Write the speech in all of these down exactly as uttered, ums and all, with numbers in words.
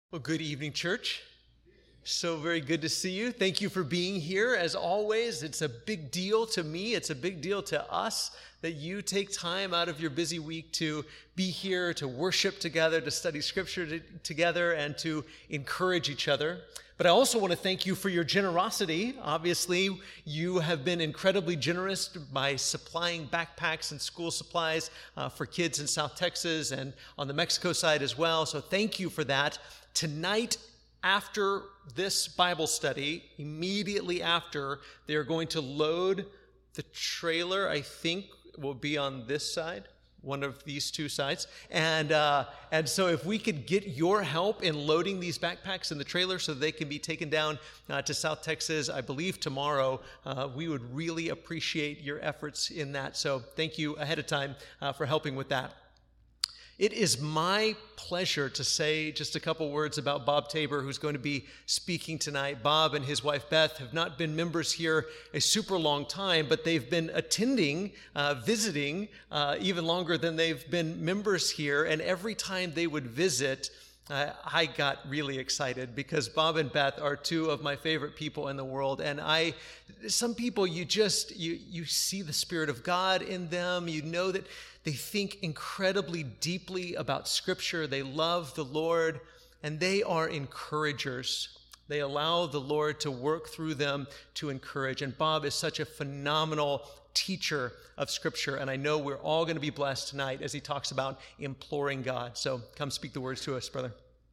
Well, good evening, church. So very good to see you. Thank you for being here. As always, it's a big deal to me. It's a big deal to us that you take time out of your busy week to be here, to worship together, to study scripture to, together, and to encourage each other. But I also want to thank you for your generosity. Obviously, you have been incredibly generous by supplying backpacks and school supplies uh, for kids in South Texas and on the Mexico side as well. So thank you for that. Tonight, after this Bible study, immediately after, they are going to load the trailer. I think will be on this side, one of these two sides. And uh, and so if we could get your help in loading these backpacks in the trailer so they can be taken down uh, to South Texas, I believe tomorrow, uh, we would really appreciate your efforts in that. So thank you ahead of time uh, for helping with that. It is my pleasure to say just a couple words about Bob Tabor, who's going to be speaking tonight. Bob and his wife Beth have not been members here a super long time, but they've been attending, uh, visiting, uh, even longer than they've been members here. And every time they would visit, uh, I got really excited because Bob and Beth are two of my favorite people in the world. And I, some people, you just, you, you see the Spirit of God in them. You know that they think incredibly deeply about Scripture. They love the Lord, and they are encouragers. They allow the Lord to work through them to encourage. And Bob is such a phenomenal teacher of Scripture, and I know we're all going to be blessed tonight as he talks about imploring God. So come speak the words to us, brother.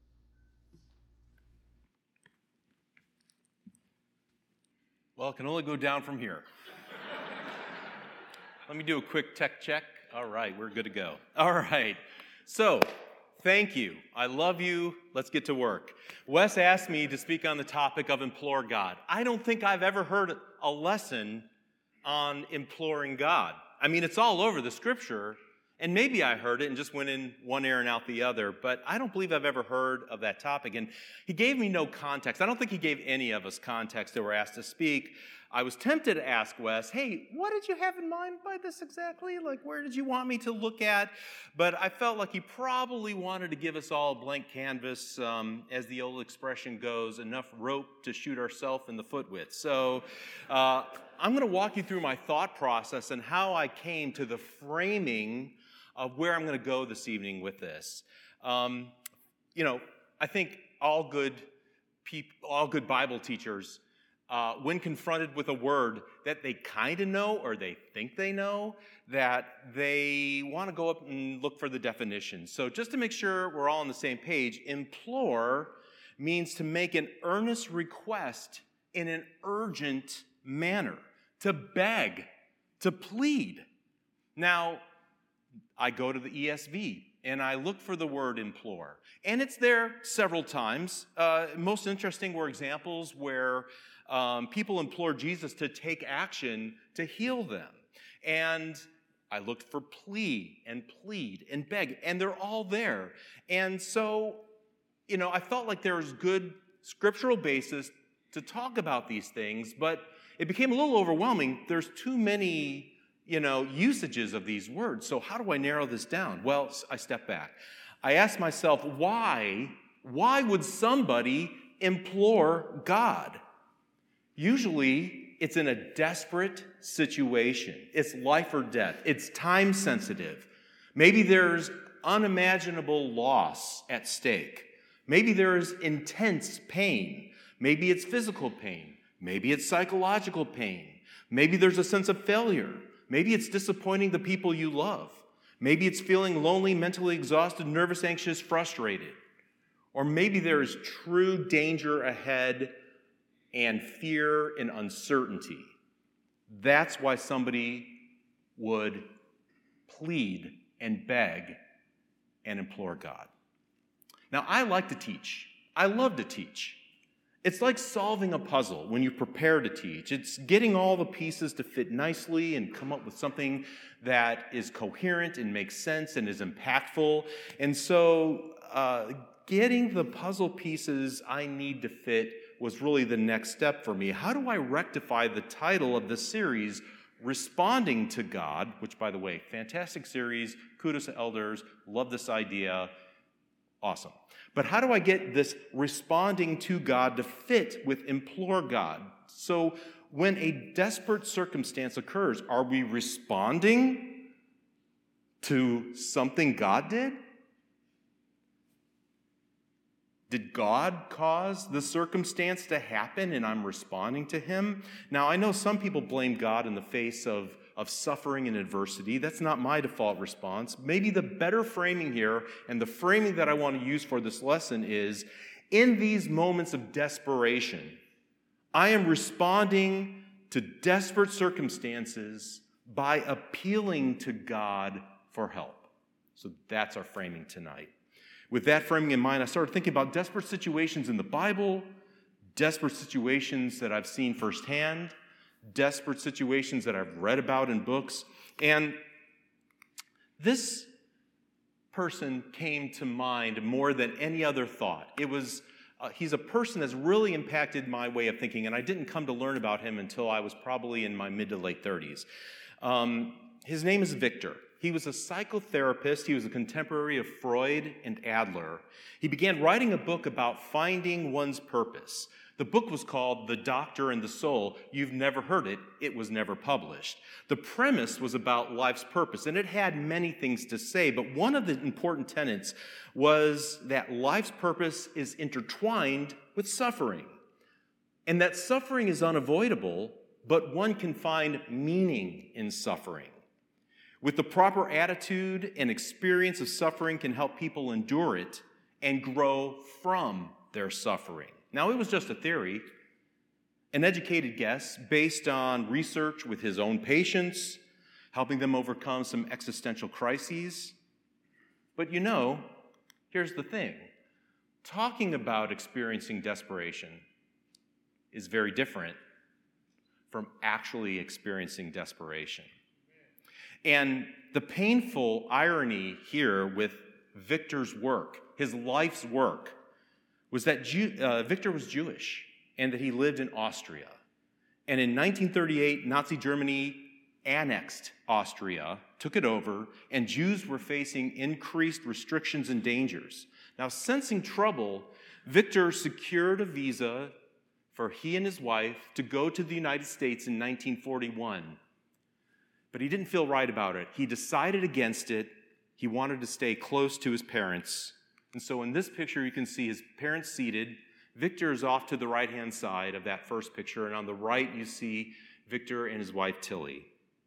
Well, it can only go down from here. Let me do a quick tech check. All right, we're good to go. All right, so thank you. I love you. Let's get to work. Wes asked me to speak on the topic of implore God. I don't think I've ever heard a lesson on imploring God. I mean, it's all over the Scripture, and maybe I heard it and just went in one ear and out the other, but I don't believe I've ever heard of that topic. And he gave me no context. I don't think he gave any of us context that were asked to speak. I was tempted to ask Wes, hey, what did you have in mind by this exactly? Like, where did you want me to look at? But I felt like he probably wanted to give us all a blank canvas, um, as the old expression goes, enough rope to shoot ourselves in the foot with. So uh, I'm going to walk you through my thought process and how I came to the framing of where I'm going to go this evening with this. Um, you know, I think all good people, all good Bible teachers, Uh, when confronted with a word that they kind of know or they think they know, that they want to go up and look for the definition. So just to make sure we're all on the same page, implore means to make an earnest request in an urgent manner, to beg, to plead. Now, I go to the E S V and I look for the word implore, and it's there several times. Uh, most interesting were examples where Um, people implored Jesus to take action to heal them. And I looked for plea and plead and beg, and they're all there. And so, you know, I felt like there was good scriptural basis to talk about these things, but it became a little overwhelming. There's too many, you know, usages of these words. So how do I narrow this down? Well, I step back. I asked myself, why, why would somebody implore God? Usually, it's in a desperate situation. It's life or death. It's time sensitive. Maybe there's unimaginable loss at stake. Maybe there's intense pain. Maybe it's physical pain. Maybe it's psychological pain. Maybe there's a sense of failure. Maybe it's disappointing the people you love. Maybe it's feeling lonely, mentally exhausted, nervous, anxious, frustrated. Or maybe there is true danger ahead and fear and uncertainty. That's why somebody would plead and beg and implore God. Now, I like to teach. I love to teach. It's like solving a puzzle when you prepare to teach. It's getting all the pieces to fit nicely and come up with something that is coherent and makes sense and is impactful. And so uh, getting the puzzle pieces I need to fit was really the next step for me. How do I rectify the title of the series, Responding to God, which, by the way, fantastic series, kudos to elders, love this idea, Awesome. But how do I get this responding to God to fit with implore God? So when a desperate circumstance occurs, are we responding to something God did? Did God cause the circumstance to happen and I'm responding to him? Now, I know some people blame God in the face of, of suffering and adversity. That's not my default response. Maybe the better framing here, and the framing that I want to use for this lesson is, in these moments of desperation, I am responding to desperate circumstances by appealing to God for help. So that's our framing tonight. With that framing in mind, I started thinking about desperate situations in the Bible, desperate situations that I've seen firsthand, desperate situations that I've read about in books. And this person came to mind more than any other thought. It was, uh, he's a person that's really impacted my way of thinking, and I didn't come to learn about him until I was probably in my mid to late thirties. Um, his name is Victor. He was a psychotherapist. He was a contemporary of Freud and Adler. He began writing a book about finding one's purpose. The book was called The Doctor and the Soul. You've never heard it. It was never published. The premise was about life's purpose, and it had many things to say, but one of the important tenets was that life's purpose is intertwined with suffering, and that suffering is unavoidable, but one can find meaning in suffering. With the proper attitude and experience of suffering can help people endure it and grow from their suffering. Now, it was just a theory, an educated guess based on research with his own patients, helping them overcome some existential crises. But you know, here's the thing. Talking about experiencing desperation is very different from actually experiencing desperation. And the painful irony here with Victor's work, his life's work, was that Jew, uh, Victor was Jewish and that he lived in Austria. And in nineteen thirty-eight, Nazi Germany annexed Austria, took it over, and Jews were facing increased restrictions and dangers. Now, sensing trouble, Victor secured a visa for he and his wife to go to the United States in nineteen forty-one. But he didn't feel right about it. He decided against it. He wanted to stay close to his parents. And so in this picture, you can see his parents seated. Victor is off to the right-hand side of that first picture. And on the right, you see Victor and his wife, Tilly.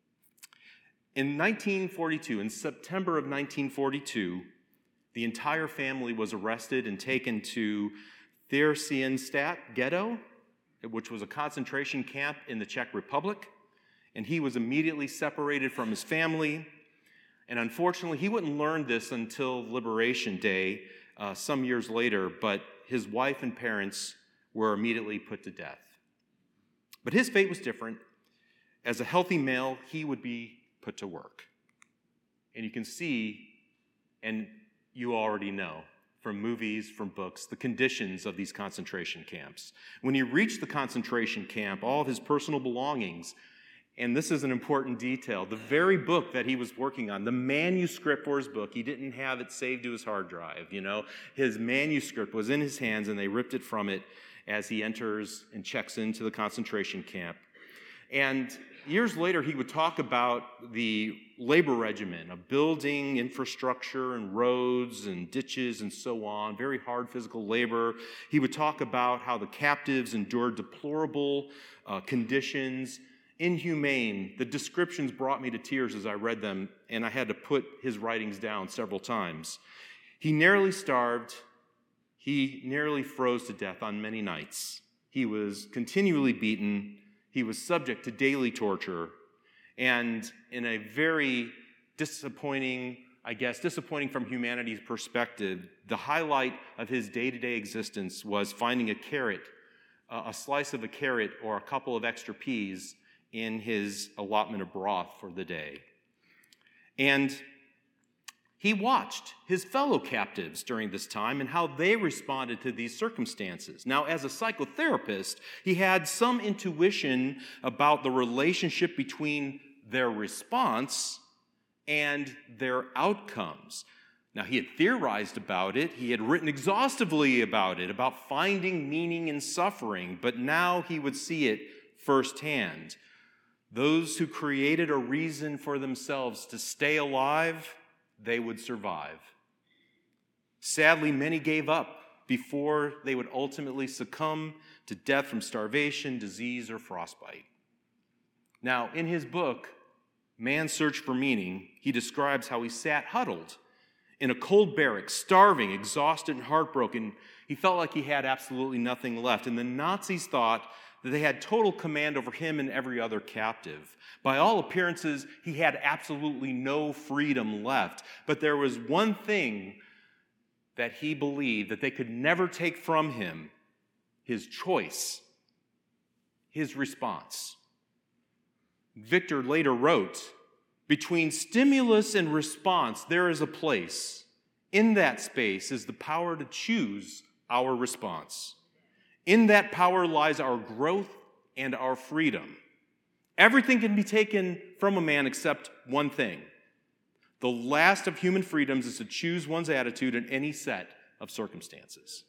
In nineteen forty-two, in September of nineteen forty-two, the entire family was arrested and taken to Theresienstadt ghetto, which was a concentration camp in the Czech Republic. And he was immediately separated from his family. And unfortunately, he wouldn't learn this until Liberation Day, uh, some years later, but his wife and parents were immediately put to death. But his fate was different. As a healthy male, he would be put to work. And you can see, and you already know, from movies, from books, the conditions of these concentration camps. When he reached the concentration camp, all of his personal belongings, and this is an important detail, the very book that he was working on, the manuscript for his book, he didn't have it saved to his hard drive, you know. His manuscript was in his hands, and they ripped it from it as he enters and checks into the concentration camp. And years later, he would talk about the labor regimen of building infrastructure and roads and ditches and so on, very hard physical labor. He would talk about how the captives endured deplorable uh, conditions, inhumane. The descriptions brought me to tears as I read them, and I had to put his writings down several times. He nearly starved. He nearly froze to death on many nights. He was continually beaten. He was subject to daily torture. And in a very disappointing, I guess, disappointing from humanity's perspective, the highlight of his day-to-day existence was finding a carrot, uh, a slice of a carrot or a couple of extra peas in his allotment of broth for the day. And he watched his fellow captives during this time and how they responded to these circumstances. Now, as a psychotherapist, he had some intuition about the relationship between their response and their outcomes. Now, he had theorized about it. He had written exhaustively about it, about finding meaning in suffering, but now he would see it firsthand. Those who created a reason for themselves to stay alive, they would survive. Sadly, many gave up before they would ultimately succumb to death from starvation, disease, or frostbite. Now, in his book, Man's Search for Meaning, he describes how he sat huddled in a cold barrack, starving, exhausted, and heartbroken. He felt like he had absolutely nothing left. And the Nazis thought that they had total command over him and every other captive. By all appearances, he had absolutely no freedom left. But there was one thing that he believed that they could never take from him: his choice, his response. Victor later wrote, "Between stimulus and response, there is a place. In that space is the power to choose our response. In that power lies our growth and our freedom. Everything can be taken from a man except one thing. The last of human freedoms is to choose one's attitude in any set of circumstances."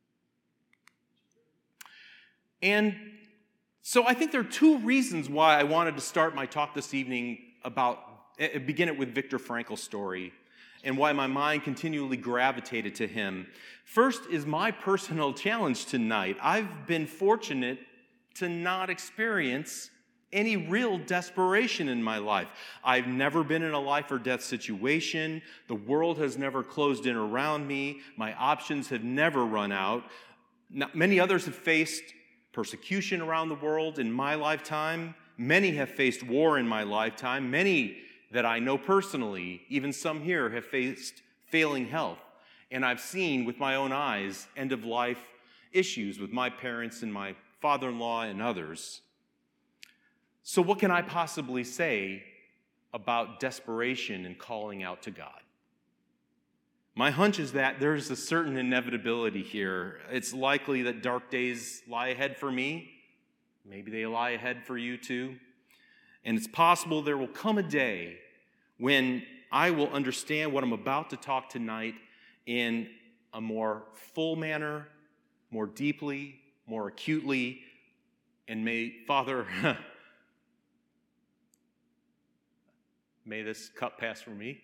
And so I think there are two reasons why I wanted to start my talk this evening about, begin it with Viktor Frankl's story, and why my mind continually gravitated to him. First is my personal challenge tonight. I've been fortunate to not experience any real desperation in my life. I've never been in a life or death situation. The world has never closed in around me. My options have never run out. Now, many others have faced persecution around the world in my lifetime. Many have faced war in my lifetime. Many that I know personally, even some here, have faced failing health. And I've seen with my own eyes end-of-life issues with my parents and my father-in-law and others. So what can I possibly say about desperation and calling out to God? My hunch is that there's a certain inevitability here. It's likely that dark days lie ahead for me. Maybe they lie ahead for you too. And it's possible there will come a day when I will understand what I'm about to talk tonight in a more full manner, more deeply, more acutely. And may, Father, may this cup pass from me.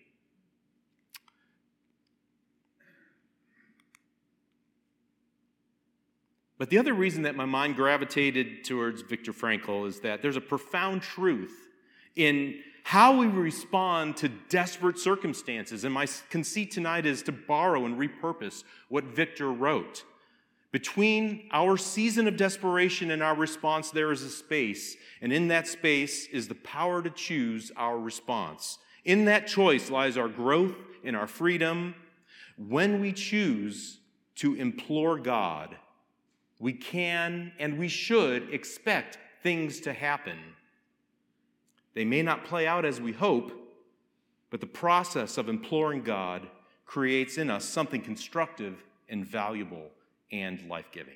But the other reason that my mind gravitated towards Viktor Frankl is that there's a profound truth in how we respond to desperate circumstances. And my conceit tonight is to borrow and repurpose what Victor wrote. Between our season of desperation and our response, there is a space. And in that space is the power to choose our response. In that choice lies our growth and our freedom. When we choose to implore God, we can and we should expect things to happen. They may not play out as we hope, but the process of imploring God creates in us something constructive and valuable and life-giving.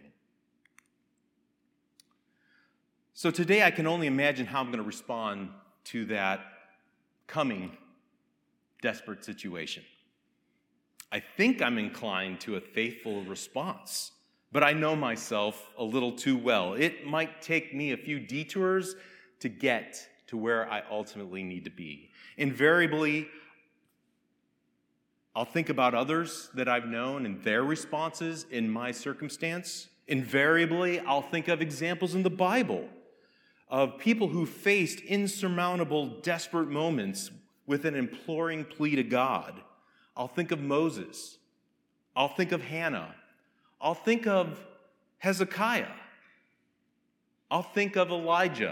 So today I can only imagine how I'm going to respond to that coming desperate situation. I think I'm inclined to a faithful response. But I know myself a little too well. It might take me a few detours to get to where I ultimately need to be. Invariably, I'll think about others that I've known and their responses in my circumstance. Invariably, I'll think of examples in the Bible of people who faced insurmountable, desperate moments with an imploring plea to God. I'll think of Moses. I'll think of Hannah. I'll think of Hezekiah. I'll think of Elijah.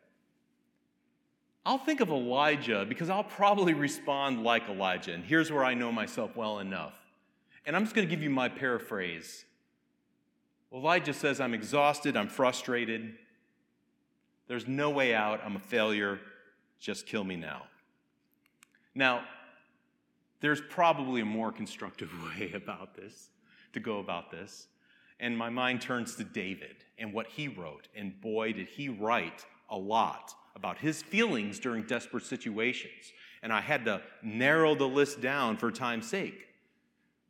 I'll think of Elijah because I'll probably respond like Elijah. And here's where I know myself well enough. And I'm just going to give you my paraphrase. Elijah says, "I'm exhausted, I'm frustrated. There's no way out, I'm a failure. Just kill me now." Now, there's probably a more constructive way about this. to go about this. And my mind turns to David and what he wrote. And boy, did he write a lot about his feelings during desperate situations. And I had to narrow the list down for time's sake.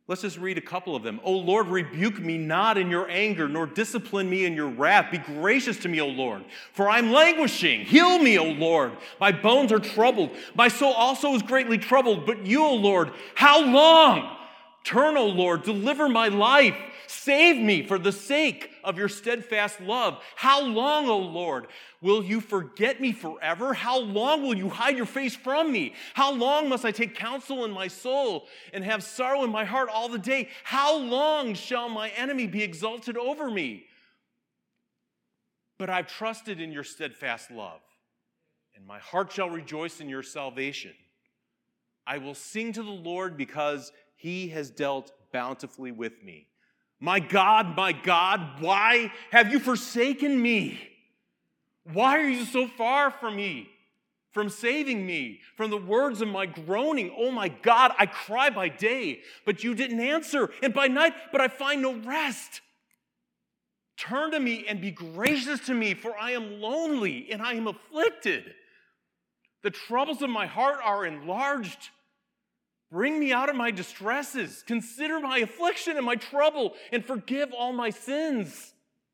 Let's just read a couple of them. O Lord, rebuke me not in your anger, nor discipline me in your wrath. Be gracious to me, O Lord, for I am languishing. Heal me, O Lord. My bones are troubled. My soul also is greatly troubled. But you, O Lord, how long? Turn, O Lord, deliver my life. Save me for the sake of your steadfast love. How long, O Lord, will you forget me forever? How long will you hide your face from me? How long must I take counsel in my soul and have sorrow in my heart all the day? How long shall my enemy be exalted over me? But I've trusted in your steadfast love, and my heart shall rejoice in your salvation. I will sing to the Lord because he has dealt bountifully with me. My God, my God, why have you forsaken me? Why are you so far from me, from saving me, from the words of my groaning? Oh my God, I cry by day, but you didn't answer, and by night, but I find no rest. Turn to me and be gracious to me, for I am lonely and I am afflicted. The troubles of my heart are enlarged. Bring me out of my distresses. Consider my affliction and my trouble, and forgive all my sins.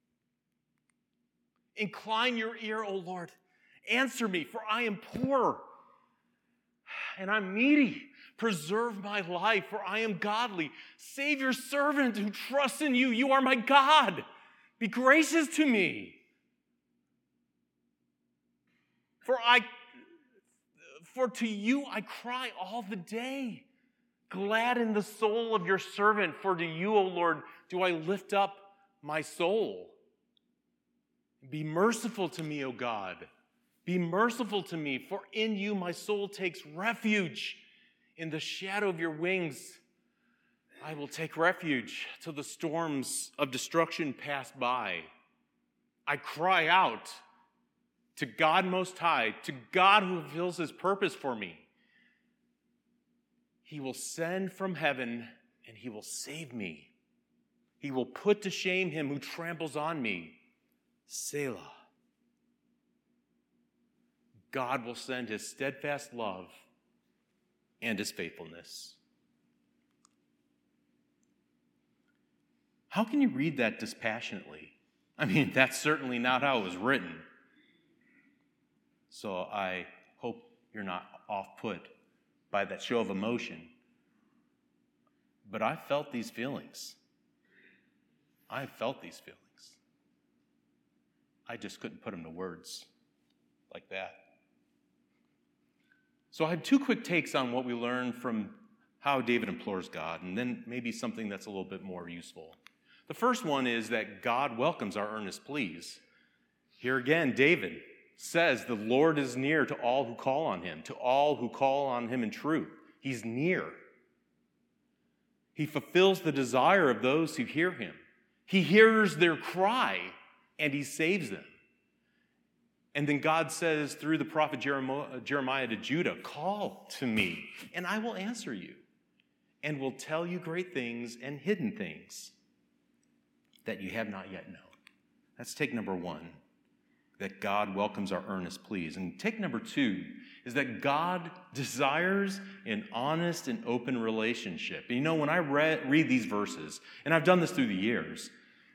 Incline your ear, O Lord. Answer me, for I am poor, and I'm needy. Preserve my life, for I am godly. Save your servant who trusts in you. You are my God. Be gracious to me. For I For to you I cry all the day. Gladden the soul of your servant, for to you, O Lord, do I lift up my soul. Be merciful to me, O God. Be merciful to me, for in you my soul takes refuge. In the shadow of your wings I will take refuge till the storms of destruction pass by. I cry out to God Most High, to God who fulfills his purpose for me. He will send from heaven and he will save me. He will put to shame him who tramples on me. Selah. God will send his steadfast love and his faithfulness. How can you read that dispassionately? I mean, that's certainly not how it was written. So I hope you're not off-put by that show of emotion. But I felt these feelings. I felt these feelings. I just couldn't put them to words like that. So I had two quick takes on what we learned from how David implores God, and then maybe something that's a little bit more useful. The first one is that God welcomes our earnest pleas. Here again, David says the Lord is near to all who call on him, to all who call on him in truth. He's near. He fulfills the desire of those who hear him. He hears their cry and he saves them. And then God says through the prophet Jeremiah to Judah, call to me and I will answer you and will tell you great things and hidden things that you have not yet known. That's take number one, that God welcomes our earnest pleas. And take number two is that God desires an honest and open relationship. And you know, when I read, read these verses, and I've done this through the years,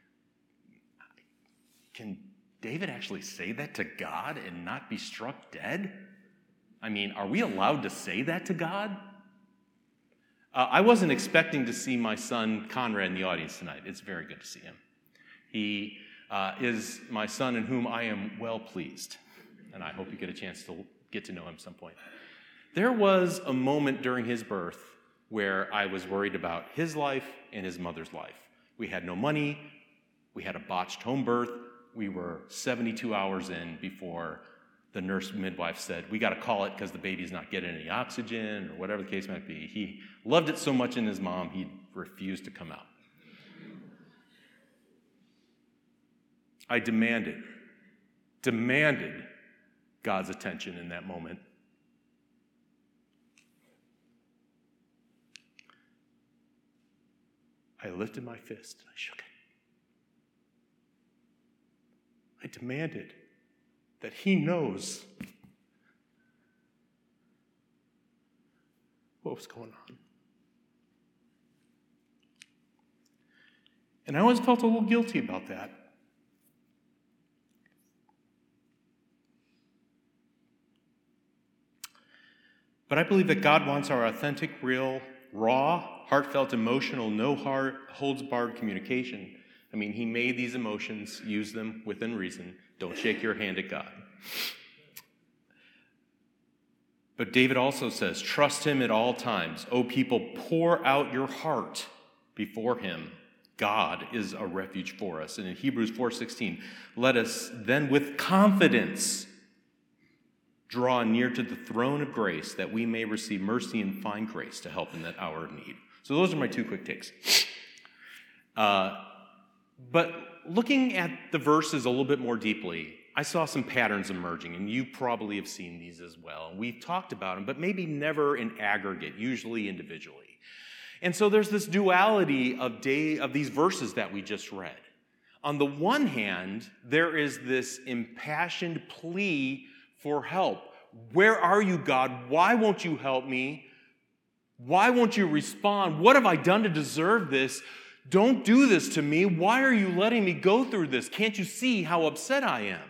can David actually say that to God and not be struck dead? I mean, are we allowed to say that to God? Uh, I wasn't expecting to see my son Conrad in the audience tonight. It's very good to see him. He uh, is my son in whom I am well pleased, and I hope you get a chance to get to know him some point. There was a moment during his birth where I was worried about his life and his mother's life. We had no money. We had a botched home birth. We were seventy-two hours in before the nurse midwife said, we got to call it because the baby's not getting any oxygen or whatever the case might be. He loved it so much in his mom, he refused to come out. I demanded, demanded God's attention in that moment. I lifted my fist and I shook it. I demanded that he knows what was going on. And I always felt a little guilty about that. But I believe that God wants our authentic, real, raw, heartfelt, emotional, no heart, holds-barred communication. I mean, he made these emotions, use them within reason. Don't shake your hand at God. But David also says, trust him at all times. O people, pour out your heart before him. God is a refuge for us. And in Hebrews four sixteen, let us then with confidence draw near to the throne of grace that we may receive mercy and find grace to help in that hour of need. So those are my two quick takes. Uh, but looking at the verses a little bit more deeply, I saw some patterns emerging, and you probably have seen these as well. We've talked about them, but maybe never in aggregate, usually individually. And so there's this duality of day of these verses that we just read. On the one hand, there is this impassioned plea for help. Where are you, God? Why won't you help me? Why won't you respond? What have I done to deserve this? Don't do this to me. Why are you letting me go through this? Can't you see how upset I am?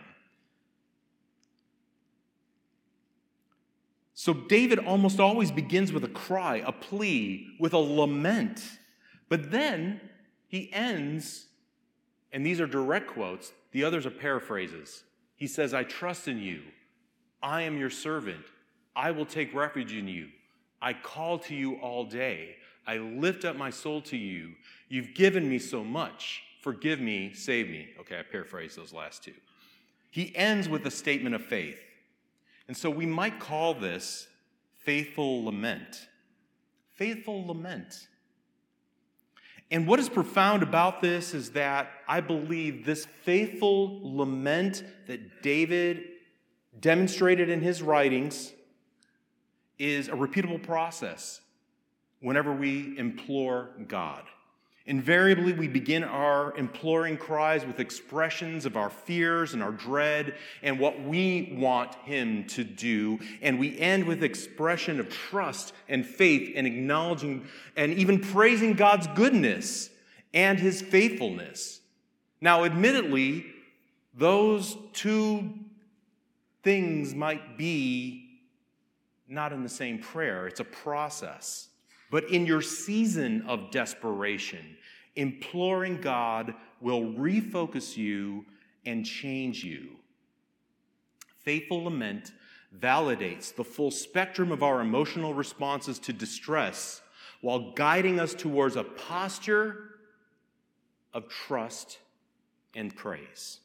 So David almost always begins with a cry, a plea, with a lament. But then he ends, and these are direct quotes, the others are paraphrases. He says, I trust in you. I am your servant. I will take refuge in you. I call to you all day. I lift up my soul to you. You've given me so much. Forgive me, save me. Okay, I paraphrase those last two. He ends with a statement of faith. And so we might call this faithful lament. Faithful lament. And what is profound about this is that I believe this faithful lament that David demonstrated in his writings is a repeatable process whenever we implore God. Invariably, we begin our imploring cries with expressions of our fears and our dread and what we want him to do. And we end with expression of trust and faith and acknowledging and even praising God's goodness and his faithfulness. Now, admittedly, those two things might be not in the same prayer. It's a process. But in your season of desperation, imploring God will refocus you and change you. Faithful lament validates the full spectrum of our emotional responses to distress while guiding us towards a posture of trust and praise.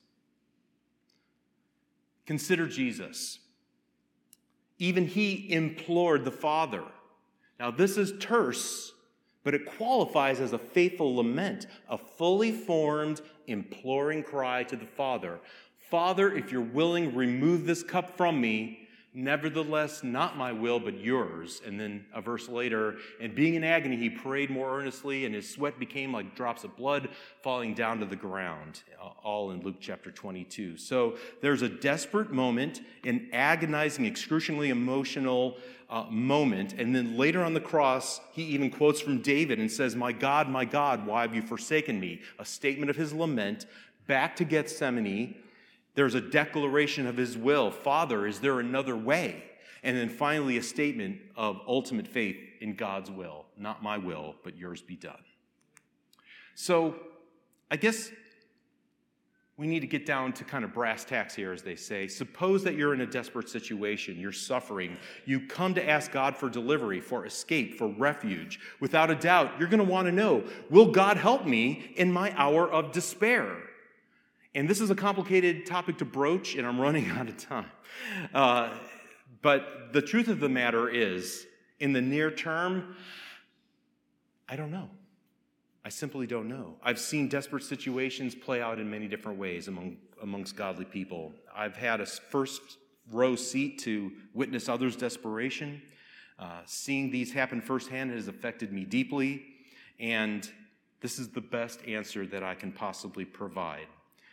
Consider Jesus. Even he implored the Father. Now, this is terse, but it qualifies as a faithful lament, a fully formed, imploring cry to the Father. Father, if you're willing, remove this cup from me. Nevertheless, not my will, but yours. And then a verse later, and being in agony, he prayed more earnestly, and his sweat became like drops of blood falling down to the ground, all in Luke chapter twenty-two. So there's a desperate moment, an agonizing, excruciatingly emotional uh, moment. And then later on the cross, he even quotes from David and says, my God, my God, why have you forsaken me? A statement of his lament. Back to Gethsemane, there's a declaration of his will. Father, is there another way? And then finally a statement of ultimate faith in God's will. Not my will, but yours be done. So I guess we need to get down to kind of brass tacks here, as they say. Suppose that you're in a desperate situation. You're suffering. You come to ask God for delivery, for escape, for refuge. Without a doubt, you're going to want to know, will God help me in my hour of despair? And this is a complicated topic to broach, and I'm running out of time. Uh, but the truth of the matter is, in the near term, I don't know. I simply don't know. I've seen desperate situations play out in many different ways among amongst godly people. I've had a first row seat to witness others' desperation. Uh, seeing these happen firsthand has affected me deeply, and this is the best answer that I can possibly provide.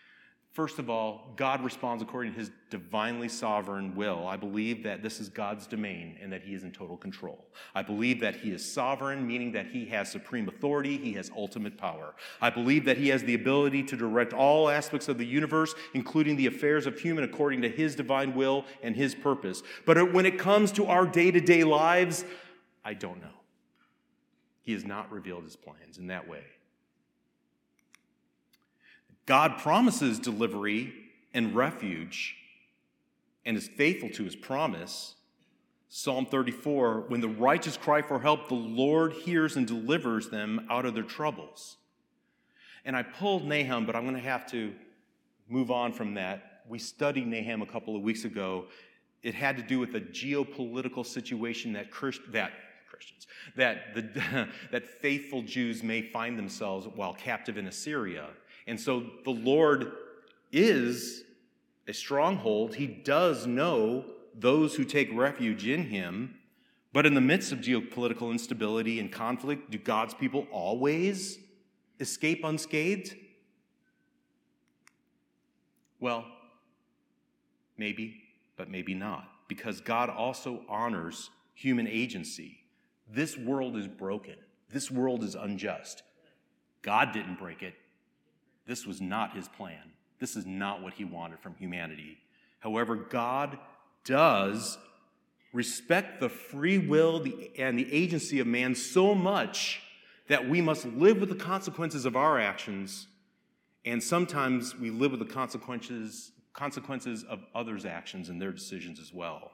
First of all, God responds according to his divinely sovereign will. I believe that this is God's domain and that he is in total control. I believe that he is sovereign, meaning that he has supreme authority, he has ultimate power. I believe that he has the ability to direct all aspects of the universe, including the affairs of human, according to his divine will and his purpose. But when it comes to our day-to-day lives, I don't know. He has not revealed his plans in that way. God promises delivery and refuge and is faithful to his promise. Psalm thirty-four, when the righteous cry for help, the Lord hears and delivers them out of their troubles. And I pulled Nahum, but I'm going to have to move on from that. We studied Nahum a couple of weeks ago. It had to do with a geopolitical situation that Christ, that Christians, that the that faithful Jews may find themselves while captive in Assyria. And so the Lord is a stronghold. He does know those who take refuge in him. But in the midst of geopolitical instability and conflict, do God's people always escape unscathed? Well, maybe, but maybe not. Because God also honors human agency. This world is broken. This world is unjust. God didn't break it. This was not his plan. This is not what he wanted from humanity. However, God does respect the free will and the agency of man so much that we must live with the consequences of our actions, and sometimes we live with the consequences, consequences of others' actions and their decisions as well.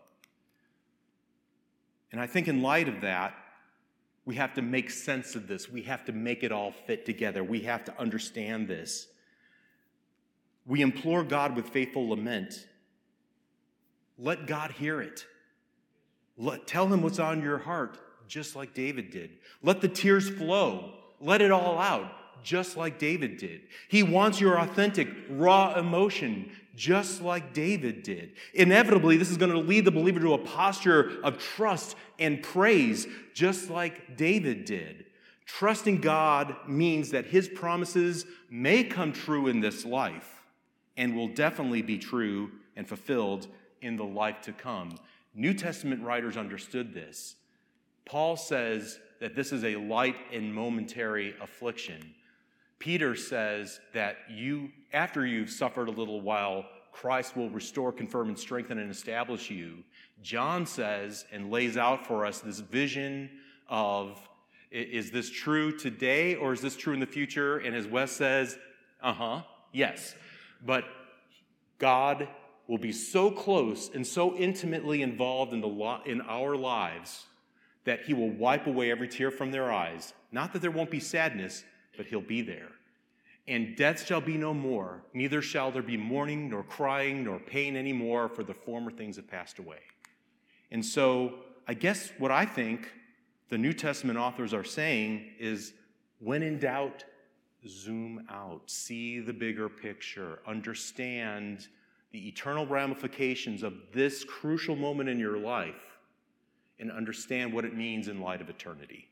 And I think in light of that, we have to make sense of this. We have to make it all fit together. We have to understand this. We implore God with faithful lament. Let God hear it. Let, tell him what's on your heart, just like David did. Let the tears flow. Let it all out, just like David did. He wants your authentic, raw emotion, just like David did. Inevitably, this is going to lead the believer to a posture of trust and praise, just like David did. Trusting God means that his promises may come true in this life and will definitely be true and fulfilled in the life to come. New Testament writers understood this. Paul says that this is a light and momentary affliction. Peter says that you, after you've suffered a little while, Christ will restore, confirm, and strengthen and establish you. John says and lays out for us this vision of, is this true today or is this true in the future? And as Wes says, uh-huh, yes. But God will be so close and so intimately involved in, the lo- in our lives that he will wipe away every tear from their eyes. Not that there won't be sadness, but he'll be there. And death shall be no more, neither shall there be mourning, nor crying, nor pain anymore, for the former things have passed away. And so, I guess what I think the New Testament authors are saying is, when in doubt, zoom out, see the bigger picture, understand the eternal ramifications of this crucial moment in your life, and understand what it means in light of eternity.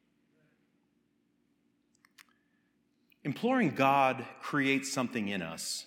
Imploring God creates something in us.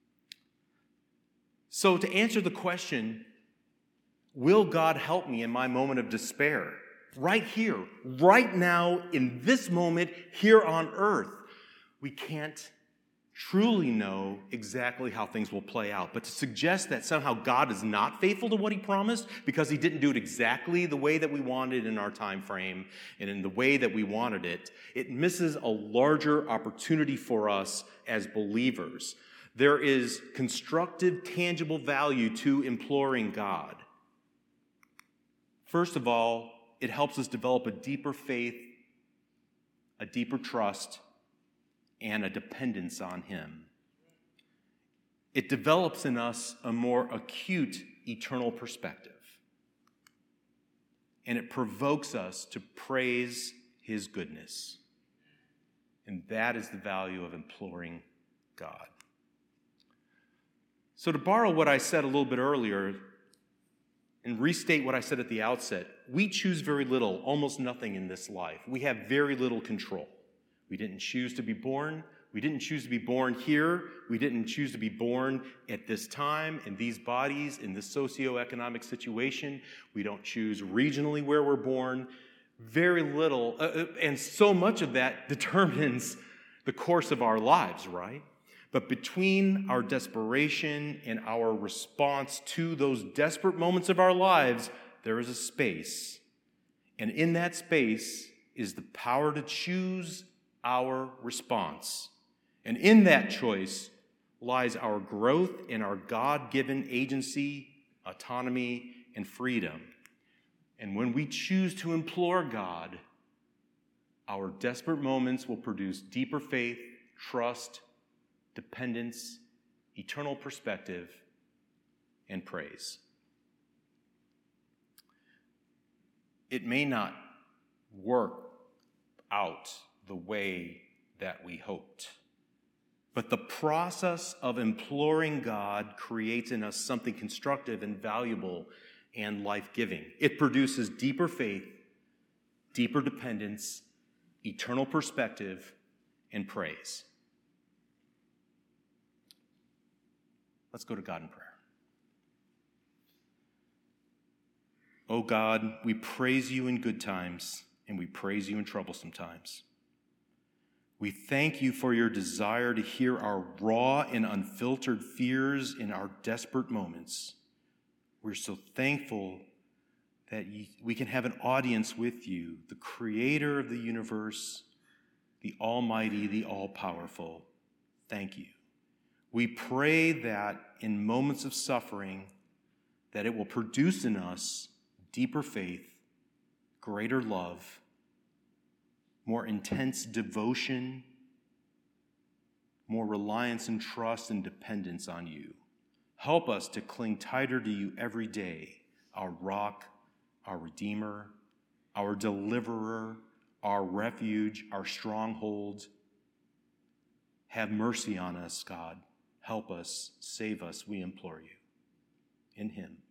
So to answer the question, will God help me in my moment of despair? Right here, right now, in this moment, here on earth. We can't truly know exactly how things will play out. But to suggest that somehow God is not faithful to what he promised because he didn't do it exactly the way that we wanted in our time frame and in the way that we wanted it, it misses a larger opportunity for us as believers. There is constructive, tangible value to imploring God. First of all, it helps us develop a deeper faith, a deeper trust, and a dependence on him. It develops in us a more acute eternal perspective. And it provokes us to praise his goodness. And that is the value of imploring God. So to borrow what I said a little bit earlier and restate what I said at the outset, we choose very little, almost nothing in this life. We have very little control. We didn't choose to be born. We We didn't choose to be born here. We didn't choose to be born at this time, in these bodies, in this socioeconomic situation. We don't choose regionally where we're born. Very little, uh, and so much of that determines the course of our lives, right? But between our desperation and our response to those desperate moments of our lives, there is a space. And in that space is the power to choose our response. And in that choice lies our growth in our God-given agency, autonomy, and freedom. And when we choose to implore God, our desperate moments will produce deeper faith, trust, dependence, eternal perspective, and praise. It may not work out the way that we hoped, but the process of imploring God creates in us something constructive and valuable and life-giving. It produces deeper faith, deeper dependence, eternal perspective, and praise. Let's go to God in prayer. Oh God, we praise you in good times, and we praise you in troublesome times. We thank you for your desire to hear our raw and unfiltered fears in our desperate moments. We're so thankful that we can have an audience with you, the creator of the universe, the almighty, the all-powerful. Thank you. We pray that in moments of suffering, that it will produce in us deeper faith, greater love, more intense devotion, more reliance and trust and dependence on you. Help us to cling tighter to you every day, our rock, our redeemer, our deliverer, our refuge, our stronghold. Have mercy on us, God. Help us, save us, we implore you. In him.